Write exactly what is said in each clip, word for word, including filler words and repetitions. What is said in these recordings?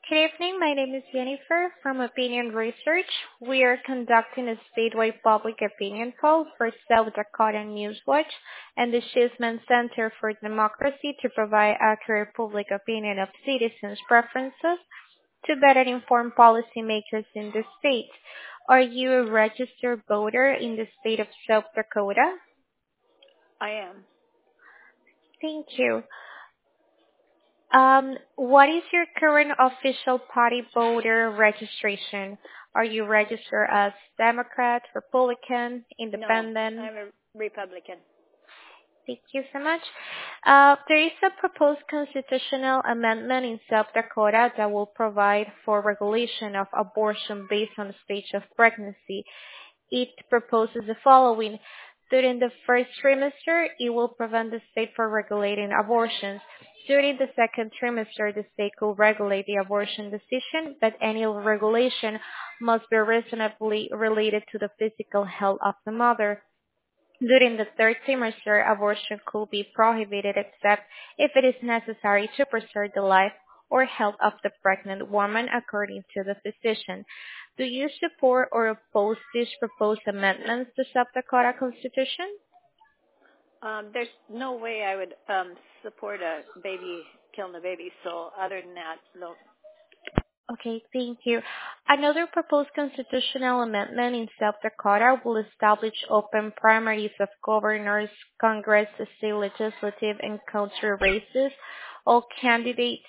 Good evening. My name is Jennifer from Opinion Research. We are conducting a statewide public opinion poll for South Dakota Newswatch and the Shisman Center for Democracy to provide accurate public opinion of citizens' preferences to better inform policymakers in the state. Are you a registered voter in the state of South Dakota? I am. Thank you. Um, what is your current official party voter registration? Are you registered as Democrat, Republican, No, Independent? I'm a Republican. Thank you so much. Uh, there is a proposed constitutional amendment in South Dakota that will provide for regulation of abortion based on the stage of pregnancy. It proposes the following. During the first trimester, it will prevent the state from regulating abortions. During the second trimester, the state could regulate the abortion decision, but any regulation must be reasonably related to the physical health of the mother. During the third trimester, abortion could be prohibited except if it is necessary to preserve the life or health of the pregnant woman, according to the physician. Do you support or oppose these proposed amendments to South Dakota Constitution? Um, there's no way I would um, support a baby killing a baby. So other than that, no. Okay, thank you. Another proposed constitutional amendment in South Dakota will establish open primaries of governors, Congress, state legislative, and county races. All candidates.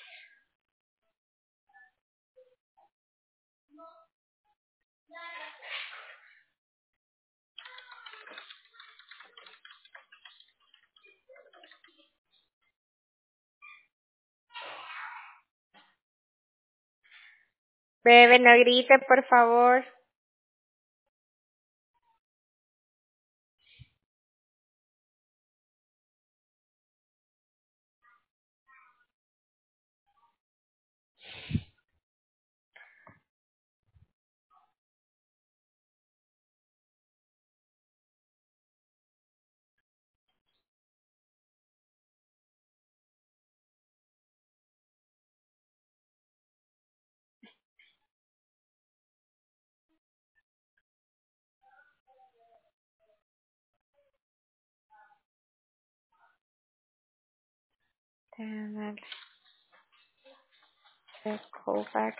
Bebe, no grite, por favor. Damn it. Let's go back.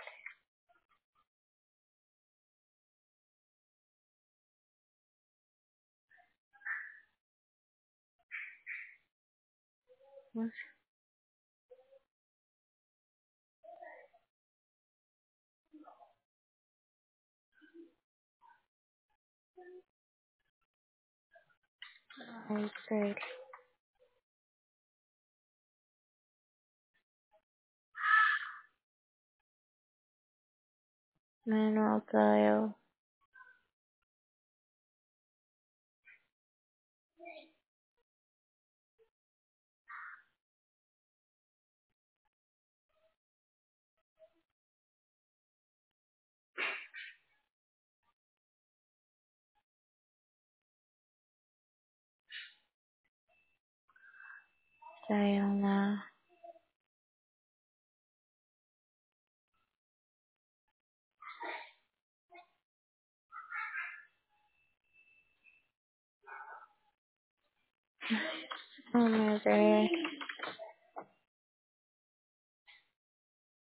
Okay. Manual dial. Dial now. Oh my god.